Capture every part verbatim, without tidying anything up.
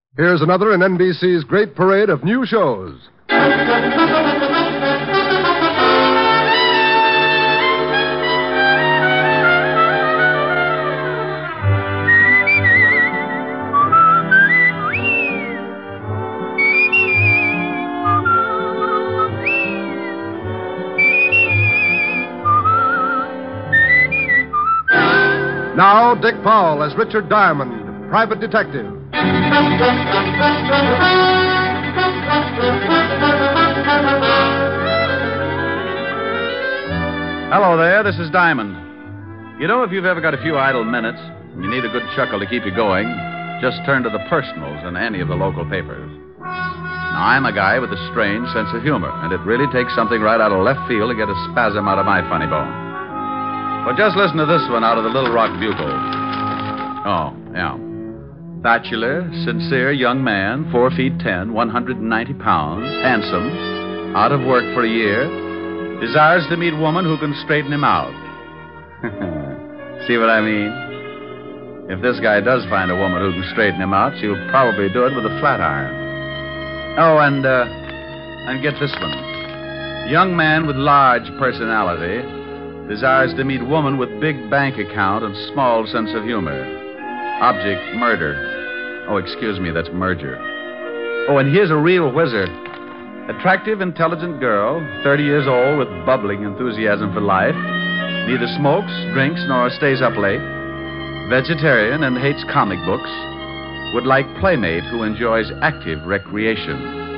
Here's another in N B C's great parade of new shows. Now, Dick Powell as Richard Diamond, private detective. Hello there, this is Diamond. You know, if you've ever got a few idle minutes and you need a good chuckle to keep you going, just turn to the personals in any of the local papers. Now, I'm a guy with a strange sense of humor, and it really takes something right out of left field to get a spasm out of my funny bone. But just listen to this one out of the Little Rock Bugle. Oh, yeah. Bachelor, sincere young man, four feet ten, one hundred ninety pounds, handsome, out of work for a year, desires to meet woman who can straighten him out. See what I mean? If this guy does find a woman who can straighten him out, she'll probably do it with a flat iron. Oh, and, uh, and get this one. Young man with large personality desires to meet woman with big bank account and small sense of humor. Object, murder. Oh, excuse me, that's merger. Oh, and here's a real whizzer. Attractive, intelligent girl, thirty years old with bubbling enthusiasm for life. Neither smokes, drinks, nor stays up late. Vegetarian and hates comic books. Would like playmate who enjoys active recreation.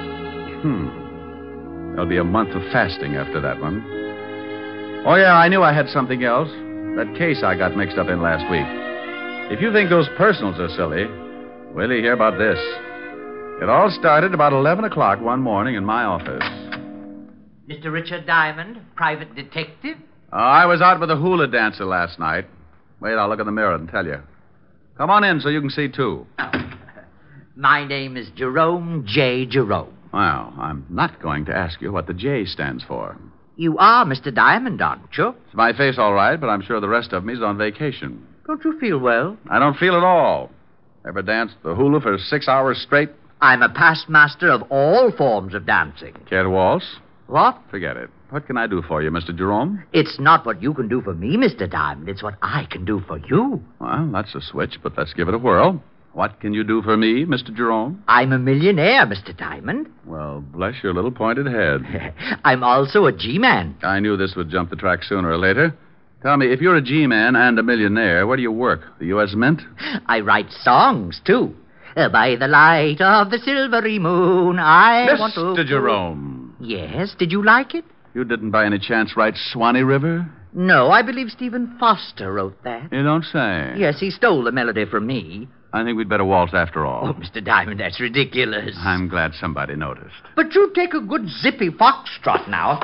Hmm. There'll be a month of fasting after that one. Oh, yeah, I knew I had something else. That case I got mixed up in last week. If you think those personals are silly, wait till you hear about this. It all started about eleven o'clock one morning in my office. Mister Richard Diamond, private detective? Uh, I was out with a hula dancer last night. Wait, I'll look in the mirror and tell you. Come on in so you can see, too. Oh. My name is Jerome J. Jerome. Well, I'm not going to ask you what the J stands for. You are Mister Diamond, aren't you? It's my face, all right, but I'm sure the rest of me's on vacation. Don't you feel well? I don't feel at all. Ever danced the hula for six hours straight? I'm a past master of all forms of dancing. Care to waltz? What? Forget it. What can I do for you, Mister Jerome? It's not what you can do for me, Mister Diamond. It's what I can do for you. Well, that's a switch, but let's give it a whirl. What can you do for me, Mister Jerome? I'm a millionaire, Mister Diamond. Well, bless your little pointed head. I'm also a G-man. I knew this would jump the track sooner or later. Tell me, if you're a G-man and a millionaire, where do you work? The U S Mint? I write songs, too. Uh, by the light of the silvery moon, I Mister want to... Mister Jerome. Yes, did you like it? You didn't by any chance write Swanee River? No, I believe Stephen Foster wrote that. You don't say. Yes, he stole the melody from me. I think we'd better waltz after all. Oh, Mister Diamond, that's ridiculous. I'm glad somebody noticed. But you take a good zippy foxtrot now.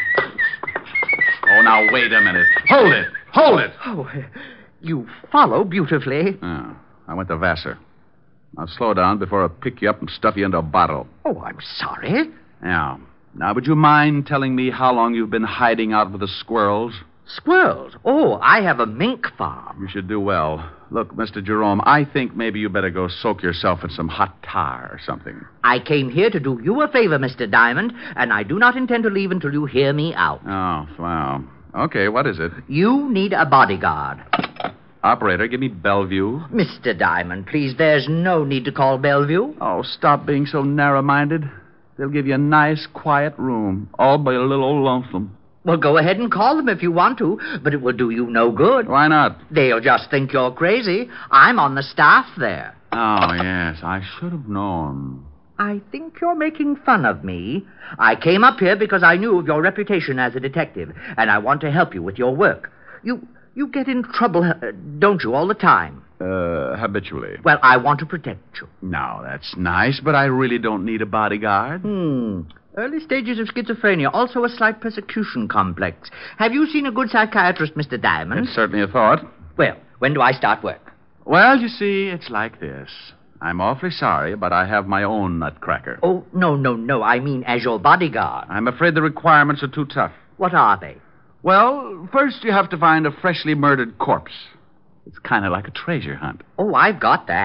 Oh, now, wait a minute. Hold it! Hold it! Oh, you follow beautifully. Oh, I went to Vassar. Now, slow down before I pick you up and stuff you into a bottle. Oh, I'm sorry. Yeah. Now, would you mind telling me how long you've been hiding out with the squirrels? Squirrels? Oh, I have a mink farm. You should do well. Look, Mister Jerome, I think maybe you better go soak yourself in some hot tar or something. I came here to do you a favor, Mister Diamond, and I do not intend to leave until you hear me out. Oh, wow. Okay, what is it? You need a bodyguard. Operator, give me Bellevue. Mister Diamond, please, there's no need to call Bellevue. Oh, stop being so narrow-minded. They'll give you a nice, quiet room, all by a little old lonesome. Well, go ahead and call them if you want to, but it will do you no good. Why not? They'll just think you're crazy. I'm on the staff there. Oh, yes, I should have known. I think you're making fun of me. I came up here because I knew of your reputation as a detective, and I want to help you with your work. You you get in trouble, uh, don't you, all the time? Uh, habitually. Well, I want to protect you. Now, that's nice, but I really don't need a bodyguard. Hmm. Early stages of schizophrenia, also a slight persecution complex. Have you seen a good psychiatrist, Mister Diamond? It's certainly a thought. Well, when do I start work? Well, you see, it's like this. I'm awfully sorry, but I have my own nutcracker. Oh, no, no, no. I mean as your bodyguard. I'm afraid the requirements are too tough. What are they? Well, first you have to find a freshly murdered corpse. It's kind of like a treasure hunt. Oh, I've got that.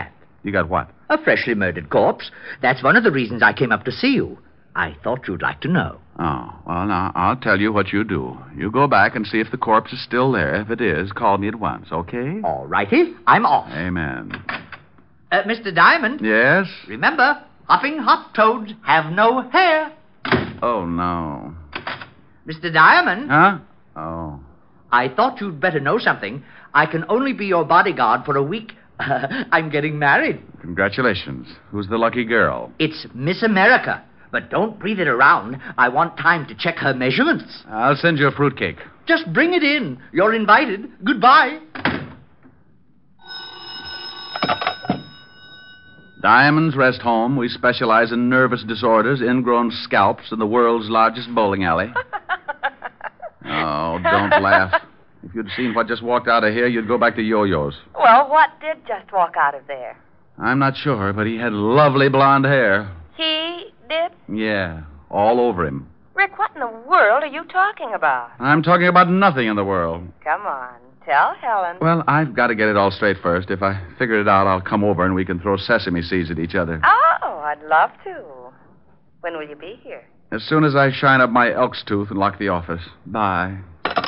You got what? A freshly murdered corpse. That's one of the reasons I came up to see you. I thought you'd like to know. Oh, well, now, I'll tell you what you do. You go back and see if the corpse is still there. If it is, call me at once, okay? All righty. I'm off. Amen. Uh, Mister Diamond. Yes? Remember, hopping hop toads have no hair. Oh, no. Mister Diamond. Huh? Oh. I thought you'd better know something. I can only be your bodyguard for a week. I'm getting married. Congratulations. Who's the lucky girl? It's Miss America. But don't breathe it around. I want time to check her measurements. I'll send you a fruitcake. Just bring it in. You're invited. Goodbye. Diamond's Rest Home. We specialize in nervous disorders, ingrown scalps, and the world's largest bowling alley. Oh, don't laugh. If you'd seen what just walked out of here, you'd go back to yo-yos. Well, what did just walk out of there? I'm not sure, but he had lovely blonde hair. He did? Yeah, all over him. Rick, what in the world are you talking about? I'm talking about nothing in the world. Come on, tell Helen. Well, I've got to get it all straight first. If I figure it out, I'll come over and we can throw sesame seeds at each other. Oh, I'd love to. When will you be here? As soon as I shine up my elk's tooth and lock the office. Bye.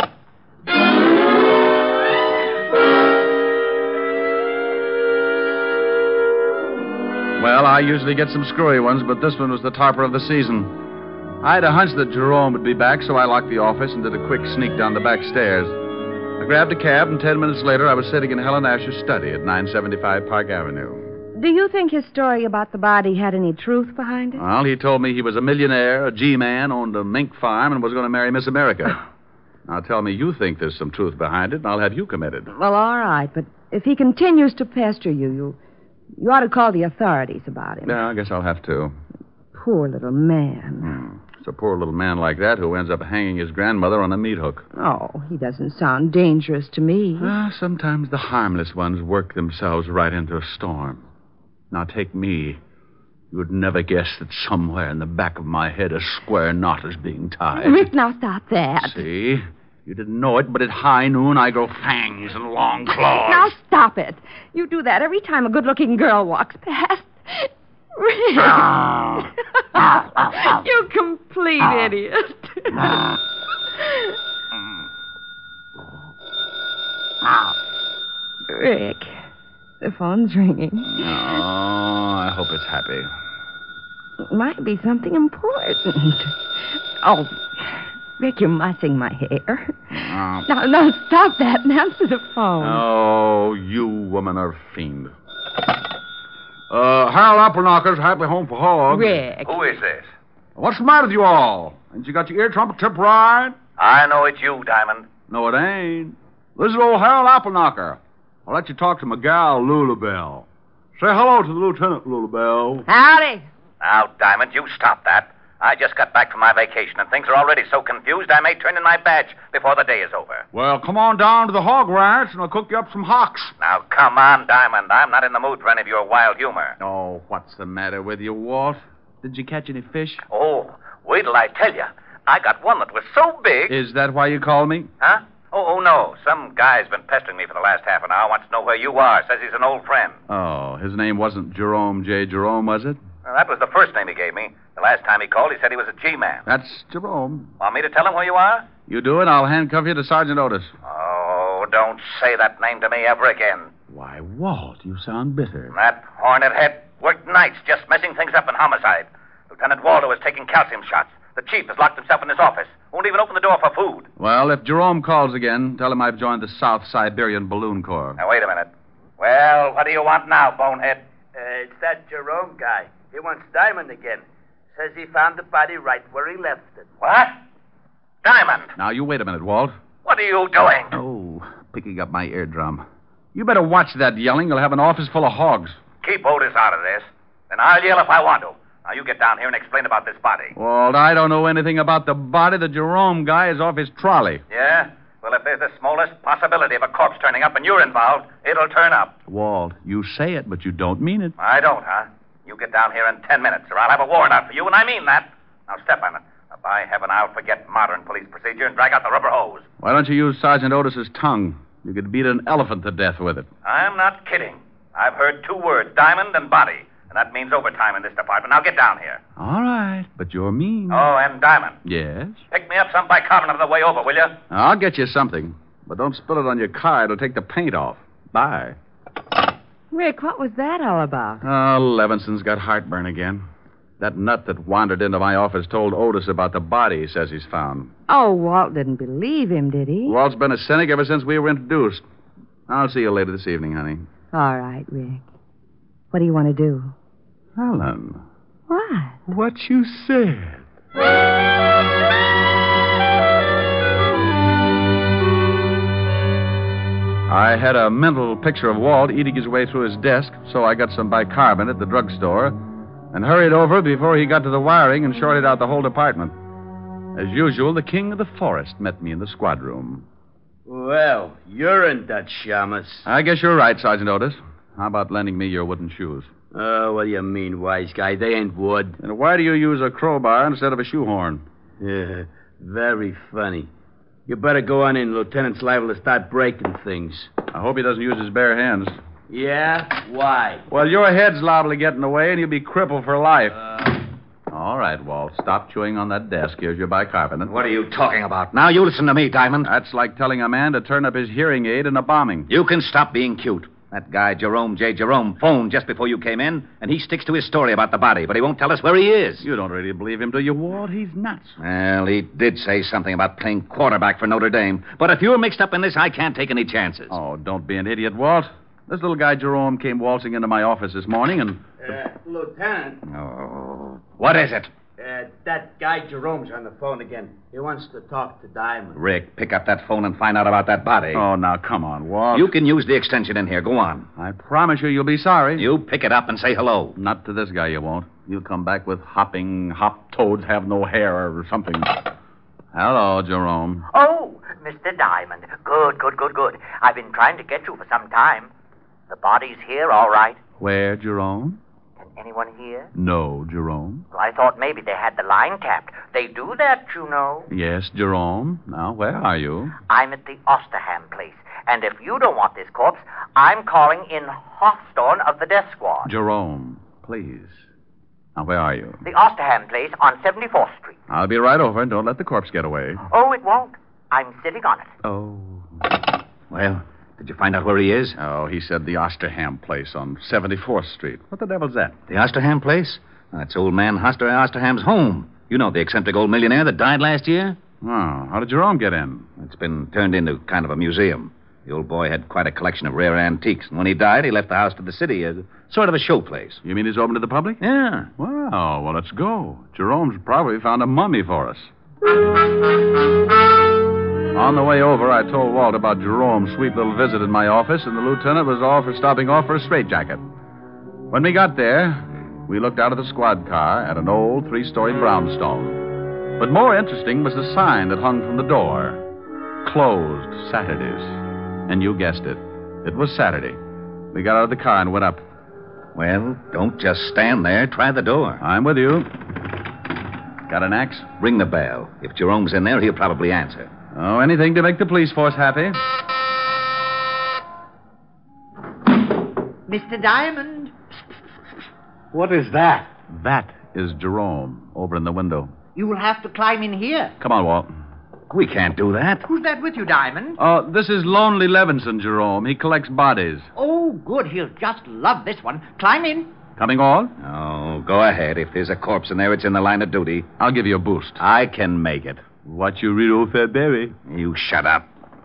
Well, I usually get some screwy ones, but this one was the topper of the season. I had a hunch that Jerome would be back, so I locked the office and did a quick sneak down the back stairs. I grabbed a cab, and ten minutes later, I was sitting in Helen Asher's study at nine seventy-five Park Avenue. Do you think his story about the body had any truth behind it? Well, he told me he was a millionaire, a G-man, owned a mink farm, and was going to marry Miss America. Now, tell me you think there's some truth behind it, and I'll have you committed. Well, all right, but if he continues to pester you, you, you ought to call the authorities about him. Yeah, I guess I'll have to. Poor little man. Hmm. It's a poor little man like that who ends up hanging his grandmother on a meat hook. Oh, he doesn't sound dangerous to me. Well, sometimes the harmless ones work themselves right into a storm. Now, take me. You would never guess that somewhere in the back of my head a square knot is being tied. Rick, now stop that. See? You didn't know it, but at high noon I grow fangs and long claws. Now stop it. You do that every time a good-looking girl walks past. Rick. You complete idiot. Rick, the phone's ringing. Oh, I hope it's happy. It might be something important. Oh, Rick, you're mussing my hair. Uh, Now, now, stop that and answer the phone. Oh, you woman are a fiend. Uh, Harold Appleknocker's Happy Home for Hogs. Rick. Who is this? What's the matter with you all? Ain't you got your ear trumpet tip right? I know it's you, Diamond. No, it ain't. This is old Harold Appleknocker. I'll let you talk to my gal, Lulabelle. Say hello to the Lieutenant, Lulabelle. Howdy. Now, Diamond, you stop that. I just got back from my vacation, and things are already so confused I may turn in my badge before the day is over. Well, come on down to the hog ranch, and I'll cook you up some hocks. Now, come on, Diamond. I'm not in the mood for any of your wild humor. Oh, what's the matter with you, Walt? Did you catch any fish? Oh, wait till I tell you. I got one that was so big. Is that why you called me? Huh? Oh, oh, no. Some guy's been pestering me for the last half an hour, wants to know where you are, says he's an old friend. Oh, his name wasn't Jerome J. Jerome, was it? Well, that was the first name he gave me. The last time he called, he said he was a G-man. That's Jerome. Want me to tell him where you are? You do it, I'll handcuff you to Sergeant Otis. Oh, don't say that name to me ever again. Why, Walt, you sound bitter. That hornet head worked nights just messing things up in homicide. Lieutenant Waldo is taking calcium shots. The chief has locked himself in his office. Won't even open the door for food. Well, if Jerome calls again, tell him I've joined the South Siberian Balloon Corps. Now, wait a minute. Well, what do you want now, bonehead? Uh, it's that Jerome guy. He wants Diamond again. Says he found the body right where he left it. What? Diamond! Now, you wait a minute, Walt. What are you doing? Oh, picking up my eardrum. You better watch that yelling. You'll have an office full of hogs. Keep Otis out of this. Then I'll yell if I want to. Now, you get down here and explain about this body. Walt, I don't know anything about the body. The Jerome guy is off his trolley. Yeah? Well, if there's the smallest possibility of a corpse turning up and you're involved, it'll turn up. Walt, you say it, but you don't mean it. I don't, huh? You get down here in ten minutes, or I'll have a warrant out for you, and I mean that. Now, step on it. Now, by heaven, I'll forget modern police procedure and drag out the rubber hose. Why don't you use Sergeant Otis's tongue? You could beat an elephant to death with it. I'm not kidding. I've heard two words, diamond and body. And that means overtime in this department. Now get down here. All right, but you're mean. Oh, and diamond. Yes? Pick me up some bicarbonate on the way over, will you? I'll get you something. But don't spill it on your car. It'll take the paint off. Bye. Rick, what was that all about? Oh, Levinson's got heartburn again. That nut that wandered into my office told Otis about the body he says he's found. Oh, Walt didn't believe him, did he? Walt's been a cynic ever since we were introduced. I'll see you later this evening, honey. All right, Rick. What do you want to do? Helen. What? What you said. I had a mental picture of Walt eating his way through his desk, so I got some bicarbonate at the drugstore and hurried over before he got to the wiring and shorted out the whole department. As usual, the king of the forest met me in the squad room. Well, you're in Dutch, Shamus. I guess you're right, Sergeant Otis. How about lending me your wooden shoes? Oh, what do you mean, wise guy? They ain't wood. And why do you use a crowbar instead of a shoehorn? Yeah, very funny. You better go on in. Lieutenant's liable to start breaking things. I hope he doesn't use his bare hands. Yeah? Why? Well, your head's liable to get in the way, and you'll be crippled for life. Uh... All right, Walt. Stop chewing on that desk. Here's your bicarbonate. What are you talking about? Now you listen to me, Diamond. That's like telling a man to turn up his hearing aid in a bombing. You can stop being cute. That guy, Jerome J. Jerome, phoned just before you came in, and he sticks to his story about the body, but he won't tell us where he is. You don't really believe him, do you, Walt? He's nuts. Well, he did say something about playing quarterback for Notre Dame. But if you're mixed up in this, I can't take any chances. Oh, don't be an idiot, Walt. This little guy, Jerome, came waltzing into my office this morning, and... Uh, Lieutenant. Oh. What is it? Uh, that guy Jerome's on the phone again. He wants to talk to Diamond. Rick, pick up that phone and find out about that body. Oh, now, come on, Walt. You can use the extension in here. Go on. I promise you you'll be sorry. You pick it up and say hello. Not to this guy, you won't. You'll come back with hopping, hop toads have no hair or something. Hello, Jerome. Oh, Mister Diamond. Good, good, good, good. I've been trying to get you for some time. The body's here, all right. Where, Jerome? Can anyone hear? No, Jerome. Well, I thought maybe they had the line tapped. They do that, you know. Yes, Jerome. Now, where are you? I'm at the Osterham place. And if you don't want this corpse, I'm calling in Hawthorne of the death squad. Jerome, please. Now, where are you? The Osterham place on seventy-fourth Street. I'll be right over, and don't let the corpse get away. Oh, it won't. I'm sitting on it. Oh. Well, did you find out where he is? Oh, he said the Osterham place on seventy-fourth Street. What the devil's that? The Osterham place? That's old man Hoster Osterham's home. You know, the eccentric old millionaire that died last year? Oh, how did Jerome get in? It's been turned into kind of a museum. The old boy had quite a collection of rare antiques, and when he died, he left the house to the city as sort of a showplace. You mean he's open to the public? Yeah. Well, well, let's go. Jerome's probably found a mummy for us. On the way over, I told Walt about Jerome's sweet little visit in my office, and the lieutenant was all for stopping off for a straitjacket. When we got there, we looked out of the squad car at an old three-story brownstone. But more interesting was the sign that hung from the door. Closed Saturdays. And you guessed it. It was Saturday. We got out of the car and went up. Well, don't just stand there. Try the door. I'm with you. Got an axe? Ring the bell. If Jerome's in there, he'll probably answer. Oh, anything to make the police force happy. Mister Diamond. What is that? That is Jerome over in the window. You will have to climb in here. Come on, Walt. We can't do that. Who's that with you, Diamond? Oh, this is Lonely Levinson, Jerome. He collects bodies. Oh, good. He'll just love this one. Climb in. Coming on? Oh, go ahead. If there's a corpse in there, it's in the line of duty. I'll give you a boost. I can make it. What you read, old Fairberry? You shut up.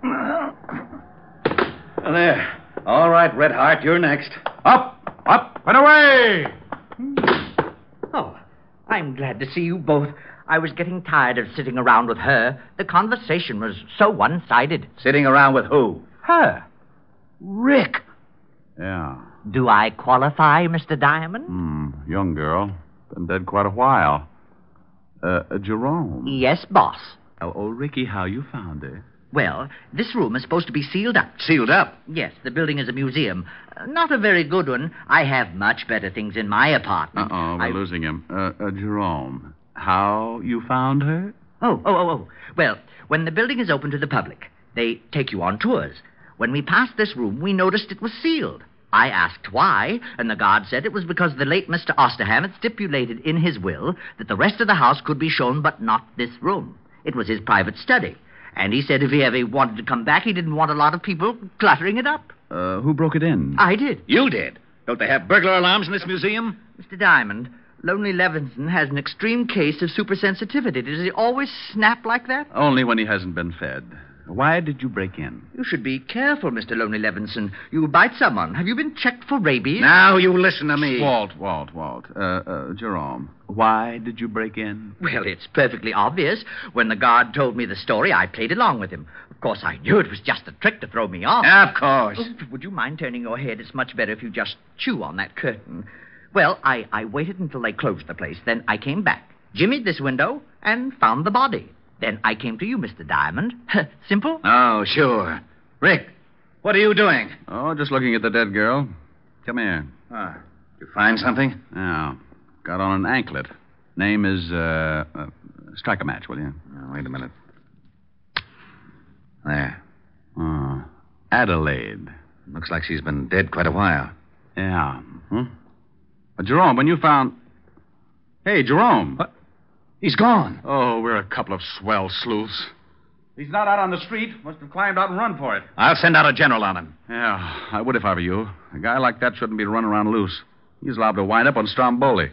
There. All right, Red Heart, you're next. Up, up, and away! Oh, I'm glad to see you both. I was getting tired of sitting around with her. The conversation was so one-sided. Sitting around with who? Her. Rick. Yeah. Do I qualify, Mister Diamond? Hmm, young girl. Been dead quite a while. Uh, uh Jerome. Yes, boss. Oh, oh, Ricky, how you found her? Well, this room is supposed to be sealed up. Sealed up? Yes, the building is a museum. Uh, not a very good one. I have much better things in my apartment. Uh-oh, we're I... losing him. Uh, uh, Jerome, how you found her? Oh, oh, oh, oh. Well, when the building is open to the public, they take you on tours. When we passed this room, we noticed it was sealed. I asked why, and the guard said it was because the late Mister Osterham had stipulated in his will that the rest of the house could be shown, but not this room. It was his private study. And he said if he ever wanted to come back, he didn't want a lot of people cluttering it up. Uh, who broke it in? I did. You did. Don't they have burglar alarms in this museum? Mister Diamond, Lonely Levinson has an extreme case of supersensitivity. Does he always snap like that? Only when he hasn't been fed. Why did you break in? You should be careful, Mister Lonely Levinson. You'll bite someone. Have you been checked for rabies? Now you listen to me. Walt, Walt, Walt. Uh, uh, Jerome, why did you break in? Well, it's perfectly obvious. When the guard told me the story, I played along with him. Of course, I knew it was just a trick to throw me off. Of course. Oh, would you mind turning your head? It's much better if you just chew on that curtain. Well, I, I waited until they closed the place. Then I came back, jimmied this window, and found the body. Then I came to you, Mister Diamond. Simple? Oh, sure. Rick, what are you doing? Oh, just looking at the dead girl. Come here. Ah, you find something? Now, got on an anklet. Name is, uh, uh strike a match, will you? Oh, wait a minute. There. Oh, Adelaide. Looks like she's been dead quite a while. Yeah. Hmm? Uh, Jerome, when you found... Hey, Jerome. What? He's gone. Oh, we're a couple of swell sleuths. He's not out on the street. Must have climbed out and run for it. I'll send out a general on him. Yeah, I would if I were you. A guy like that shouldn't be running around loose. He's liable to wind up on Stromboli.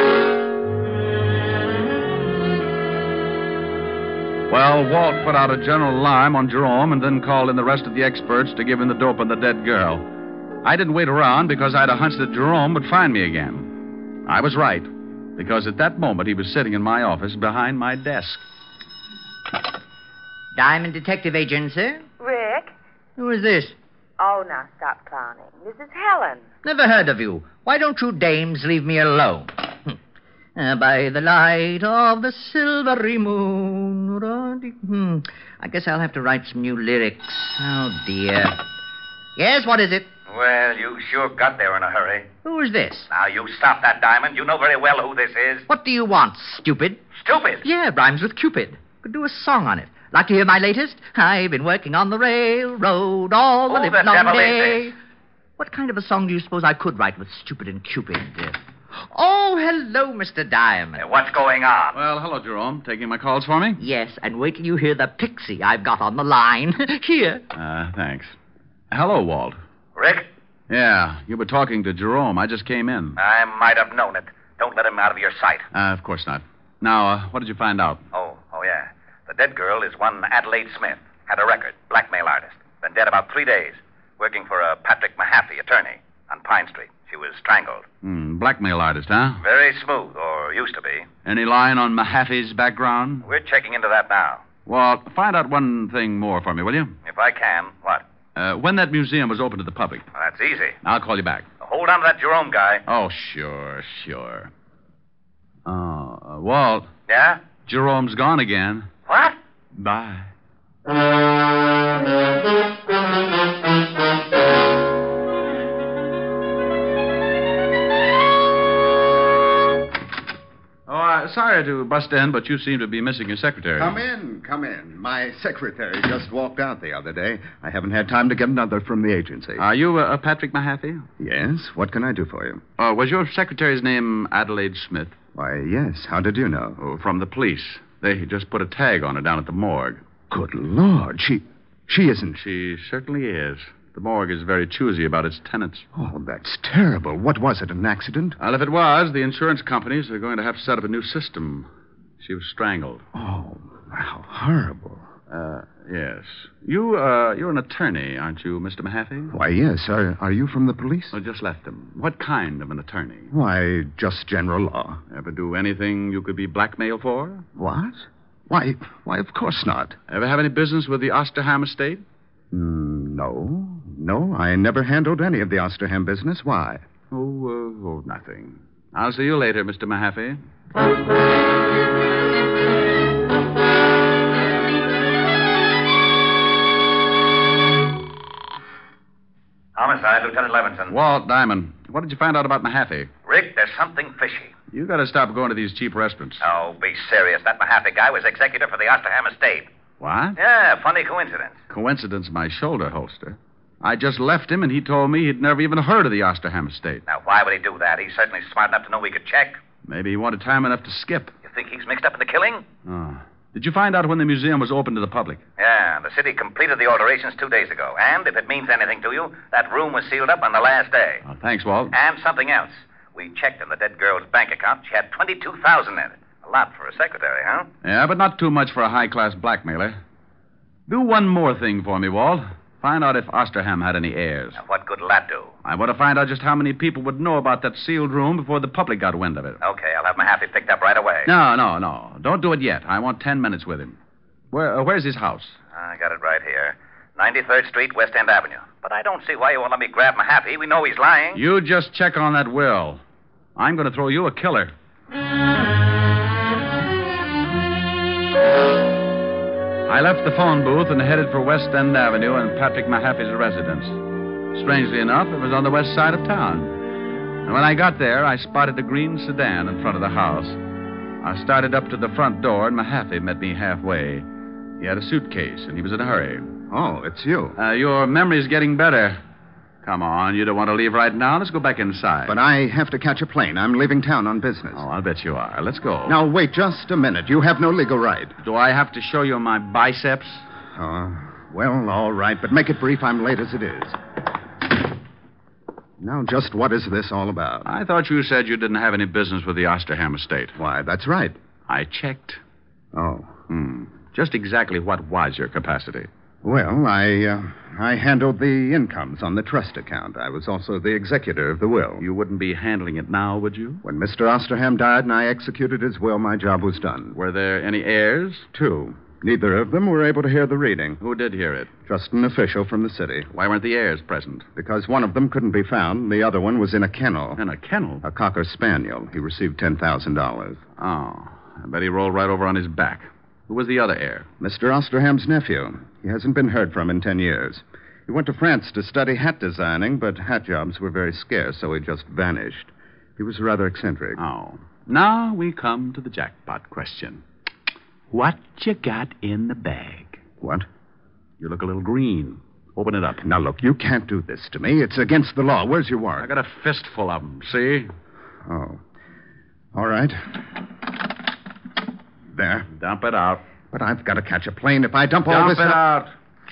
Well, Walt put out a general alarm on Jerome and then called in the rest of the experts to give him the dope on the dead girl. I didn't wait around because I had a hunch that Jerome would find me again. I was right, because at that moment he was sitting in my office behind my desk. Diamond Detective Agency? Rick? Who is this? Oh, now stop clowning. This is Helen. Never heard of you. Why don't you dames leave me alone? Uh, by the light of the silvery moon. Hmm. I guess I'll have to write some new lyrics. Oh, dear. Yes, what is it? Well, you sure got there in a hurry. Who is this? Now, you stop that, Diamond. You know very well who this is. What do you want, stupid? Stupid. Yeah, rhymes with Cupid. Could do a song on it. Like to hear my latest? I've been working on the railroad all the Who the livelong devil day. is this? What kind of a song do you suppose I could write with Stupid and Cupid? Uh, oh, hello, Mister Diamond. Uh, what's going on? Well, hello, Jerome. Taking my calls for me? Yes, and wait till you hear the pixie I've got on the line. Here. Uh, thanks. Hello, Walt. Rick? Yeah, you were talking to Jerome. I just came in. I might have known it. Don't let him out of your sight. Uh, of course not. Now, uh, what did you find out? Oh, oh, yeah. The dead girl is one Adelaide Smith. Had a record. Blackmail artist. Been dead about three days. Working for a Patrick Mahaffey, attorney, on Pine Street. She was strangled. Hmm, blackmail artist, huh? Very smooth, or used to be. Any line on Mahaffey's background? We're checking into that now. Walt, find out one thing more for me, will you? If I can, what? Uh, when that museum was open to the public. Well, that's easy. I'll call you back. Hold on to that Jerome guy. Oh, sure, sure. Oh, uh, Walt, Yeah? Jerome's gone again. What? Bye. Oh, uh, sorry to bust in, but you seem to be missing your secretary. Come in, come in. My secretary just walked out the other day. I haven't had time to get another from the agency. Are you uh, Patrick Mahaffey? Yes? What can I do for you? Uh, was your secretary's name Adelaide Smith? Why, yes. How did you know? Oh, from the police. They just put a tag on her down at the morgue. Good Lord. She. She isn't. She certainly is. The morgue is very choosy about its tenants. Oh, that's terrible. What was it, an accident? Well, if it was, the insurance companies are going to have to set up a new system. She was strangled. Oh, how horrible. Uh, yes. You, uh, you're an attorney, aren't you, Mister Mahaffey? Why, yes. Are, are you from the police? I just left them. What kind of an attorney? Why, just general law. Ever do anything you could be blackmailed for? What? Why, why, of course not. Ever have any business with the Osterham estate? Mm, no. No, I never handled any of the Osterham business. Why? Oh, uh, oh, nothing. I'll see you later, Mister Mahaffey. Homicide, Lieutenant Levinson. Walt Diamond. What did you find out about Mahaffey? Rick, there's something fishy. You got to stop going to these cheap restaurants. Oh, be serious. That Mahaffey guy was executor for the Osterham estate. What? Yeah, funny coincidence. Coincidence, my shoulder holster. I just left him, and he told me he'd never even heard of the Osterham estate. Now, why would he do that? He's certainly smart enough to know we could check. Maybe he wanted time enough to skip. You think he's mixed up in the killing? Oh. Did you find out when the museum was open to the public? Yeah, the city completed the alterations two days ago. And if it means anything to you, that room was sealed up on the last day. Oh, thanks, Walt. And something else. We checked in the dead girl's bank account. She had twenty-two thousand dollars in it. A lot for a secretary, huh? Yeah, but not too much for a high-class blackmailer. Do one more thing for me, Walt. Find out if Osterham had any heirs. Now, what good will that do? I want to find out just how many people would know about that sealed room before the public got wind of it. Okay, I'll have Mahaffey picked up right away. No, no, no. Don't do it yet. I want ten minutes with him. Where, uh, where's his house? I got it right here. ninety-third Street, West End Avenue. But I don't see why you won't let me grab Mahaffey. We know he's lying. You just check on that will. I'm going to throw you a killer. I left the phone booth and headed for West End Avenue and Patrick Mahaffey's residence. Strangely enough, it was on the west side of town. And when I got there, I spotted a green sedan in front of the house. I started up to the front door, and Mahaffey met me halfway. He had a suitcase, and he was in a hurry. Oh, it's you. Uh, your memory's getting better. Come on, you don't want to leave right now? Let's go back inside. But I have to catch a plane. I'm leaving town on business. Oh, I'll bet you are. Let's go. Now, wait just a minute. You have no legal right. Do I have to show you my biceps? Uh, well, all right, but make it brief. I'm late as it is. Now, just what is this all about? I thought you said you didn't have any business with the Osterham estate. Why, that's right. I checked. Oh. Hmm. Just exactly what was your capacity? Well, I, uh, I handled the incomes on the trust account. I was also the executor of the will. You wouldn't be handling it now, would you? When Mister Osterham died and I executed his will, my job was done. Were there any heirs? Two. Neither of them were able to hear the reading. Who did hear it? Just an official from the city. Why weren't the heirs present? Because one of them couldn't be found. The other one was in a kennel. In a kennel? A cocker spaniel. He received ten thousand dollars. Oh. I bet he rolled right over on his back. Who was the other heir? Mister Osterham's nephew. He hasn't been heard from in ten years. He went to France to study hat designing, but hat jobs were very scarce, so he just vanished. He was rather eccentric. Oh. Now we come to the jackpot question. What you got in the bag? What? You look a little green. Open it up. Now, look, you can't do this to me. It's against the law. Where's your warrant? I got a fistful of them, see? Oh. All right. There. Dump it out. But I've got to catch a plane. If I dump, all Dump this... it out.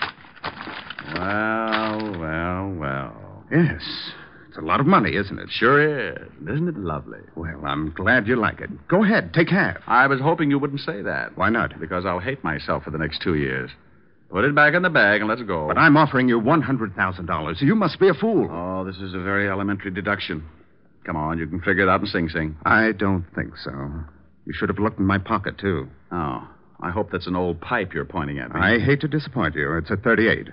Well, well, well. Yes. It's a lot of money, isn't it? Sure is. Isn't it lovely? Well, I'm glad you like it. Go ahead. Take half. I was hoping you wouldn't say that. Why not? Because I'll hate myself for the next two years. Put it back in the bag and let's go. But I'm offering you one hundred thousand dollars. You must be a fool. Oh, this is a very elementary deduction. Come on, you can figure it out in Sing Sing. I don't think so. You should have looked in my pocket, too. Oh, I hope that's an old pipe you're pointing at me. I hate to disappoint you. It's a thirty-eight.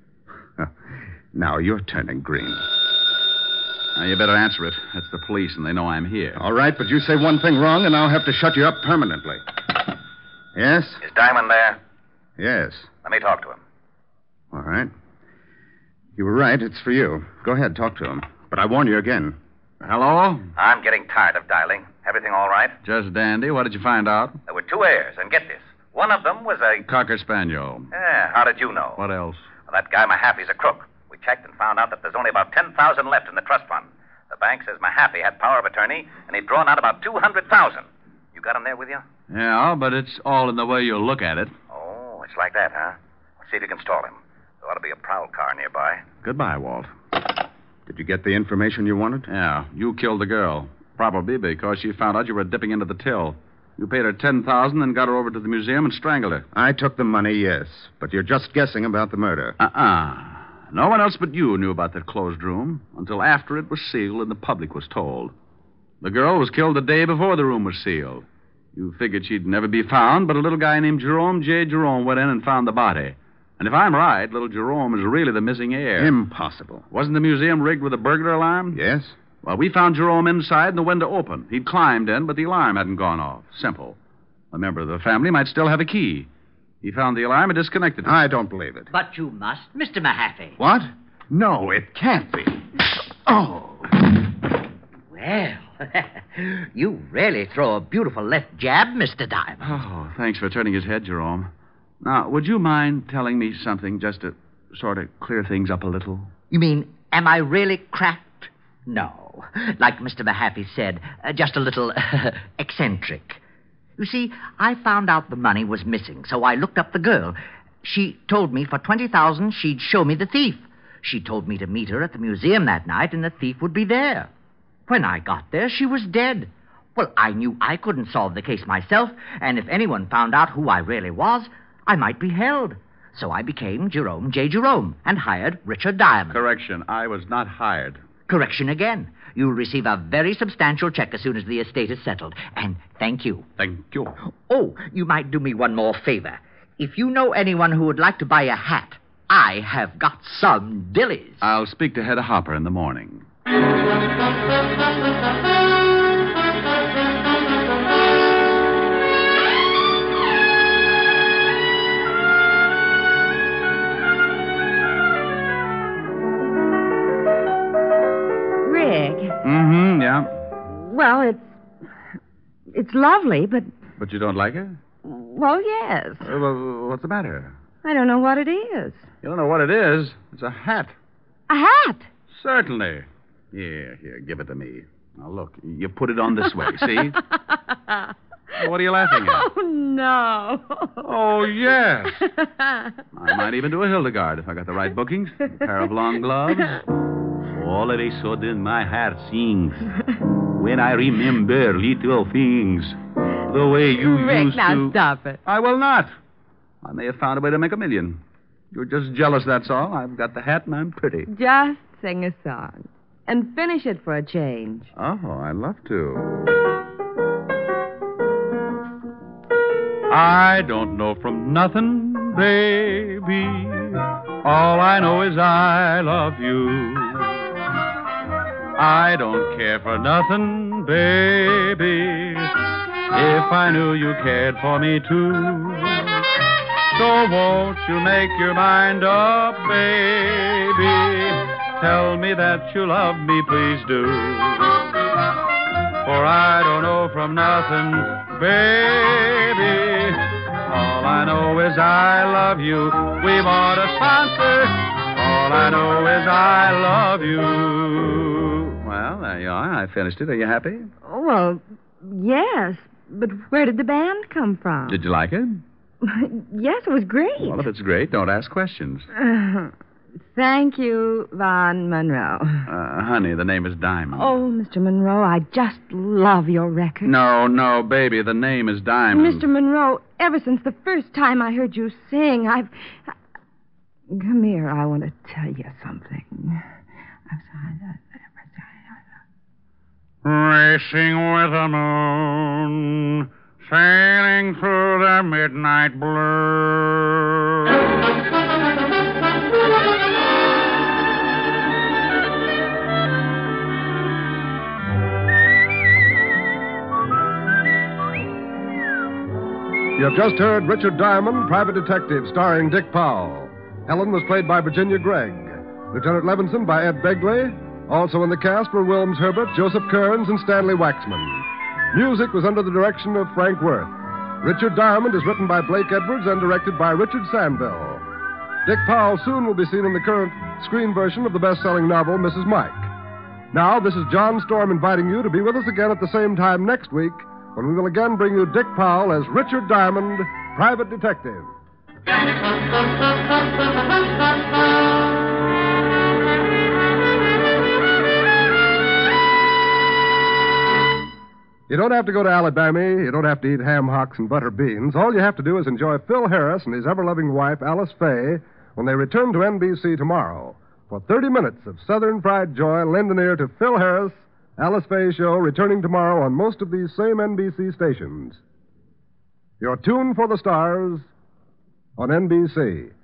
Now you're turning green. Now, you better answer it. That's the police, and they know I'm here. All right, but you say one thing wrong, and I'll have to shut you up permanently. Yes? Is Diamond there? Yes. Let me talk to him. All right. You were right. It's for you. Go ahead, talk to him. But I warn you again. Hello? I'm getting tired of dialing. Everything all right? Just dandy. What did you find out? There were two heirs, and get this. One of them was a... Cocker Spaniel. Yeah, how did you know? What else? Well, that guy Mahaffey's a crook. We checked and found out that there's only about ten thousand dollars left in the trust fund. The bank says Mahaffey had power of attorney, and he'd drawn out about two hundred thousand dollars. You got him there with you? Yeah, but it's all in the way you look at it. Oh, it's like that, huh? Let's see if you can stall him. There ought to be a prowl car nearby. Goodbye, Walt. Did you get the information you wanted? Yeah, you killed the girl. Probably because she found out you were dipping into the till. You paid her ten thousand dollars and got her over to the museum and strangled her. I took the money, yes. But you're just guessing about the murder. Uh-uh. No one else but you knew about that closed room until after it was sealed and the public was told. The girl was killed the day before the room was sealed. You figured she'd never be found, but a little guy named Jerome J. Jerome went in and found the body. And if I'm right, little Jerome is really the missing heir. Impossible. Wasn't the museum rigged with a burglar alarm? Yes. Well, we found Jerome inside and the window open. He'd climbed in, but the alarm hadn't gone off. Simple. A member of the family might still have a key. He found the alarm and disconnected it. I don't believe it. But you must, Mister Mahaffey. What? No, it can't be. Oh. Well, you really throw a beautiful left jab, Mister Diamond. Oh, thanks for turning his head, Jerome. Now, would you mind telling me something just to sort of clear things up a little? You mean, am I really cracked? No. Like Mister Mahaffey said, uh, just a little eccentric. You see, I found out the money was missing, so I looked up the girl. She told me for twenty thousand dollars she'd show me the thief. She told me to meet her at the museum that night, and the thief would be there. When I got there, she was dead. Well, I knew I couldn't solve the case myself, and if anyone found out who I really was, I might be held. So I became Jerome J. Jerome and hired Richard Diamond. Correction, I was not hired. Correction again. You'll receive a very substantial check as soon as the estate is settled. And thank you. Thank you. Oh, you might do me one more favor. If you know anyone who would like to buy a hat, I have got some dillies. I'll speak to Hedda Hopper in the morning. Rick. Mm-hmm, yeah. Well, it's... It's lovely, but... But you don't like it? Well, yes. Uh, well, what's the matter? I don't know what it is. You don't know what it is? It's a hat. A hat? Certainly. Here, here, give it to me. Now, look, you put it on this way, see? What are you laughing at? Oh, no. Oh, yes. I might even do a Hildegard if I got the right bookings. A pair of long gloves. All of a sudden, my heart sings when I remember little things. The way you Rick, used now to... stop it. I will not. I may have found a way to make a million. You're just jealous, that's all. I've got the hat and I'm pretty. Just sing a song. And finish it for a change. Oh, I'd love to. I don't know from nothing, baby. All I know is I love you. I don't care for nothing, baby, if I knew you cared for me too. So won't you make your mind up, baby? Tell me that you love me, please do. For I don't know from nothing, baby. All I know is I love you. We want a sponsor. All I know is I love you. Well, there you are. I finished it. Are you happy? Well, yes. But where did the band come from? Did you like it? Yes, it was great. Well, if it's great, don't ask questions. Uh, thank you, Von Monroe. Uh, honey, the name is Diamond. Oh, Mister Monroe, I just love your record. No, no, baby, the name is Diamond. Mister Monroe, ever since the first time I heard you sing, I've... I... Come here, I want to tell you something. I'm sorry. Racing with the moon, sailing through the midnight blue. You have just heard Richard Diamond, Private Detective, starring Dick Powell. Helen was played by Virginia Gregg. Lieutenant Levinson by Ed Begley. Also in the cast were Wilms Herbert, Joseph Kearns, and Stanley Waxman. Music was under the direction of Frank Worth. Richard Diamond is written by Blake Edwards and directed by Richard Sandville. Dick Powell soon will be seen in the current screen version of the best-selling novel, Missus Mike. Now, this is John Storm inviting you to be with us again at the same time next week, when we will again bring you Dick Powell as Richard Diamond, Private Detective. You don't have to go to Alabama. You don't have to eat ham hocks and butter beans. All you have to do is enjoy Phil Harris and his ever-loving wife, Alice Faye, when they return to N B C tomorrow. For thirty minutes of Southern Fried Joy, lend an ear to Phil Harris, Alice Faye Show, returning tomorrow on most of these same N B C stations. Your tune for the stars on N B C.